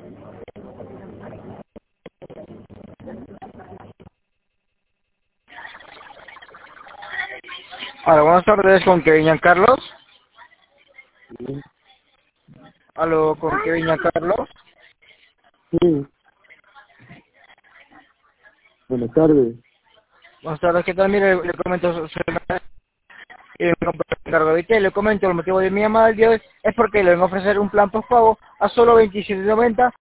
Hola, buenas tardes, con Kevin Carlos. Sí, Aló, con Kevin Carlos. sí, buenas tardes. Buenas tardes, ¿qué tal? Mire, le comento, encargo de que le comento el motivo de mi llamada el día de hoy es porque le van a ofrecer un plan postpago a solo 27.90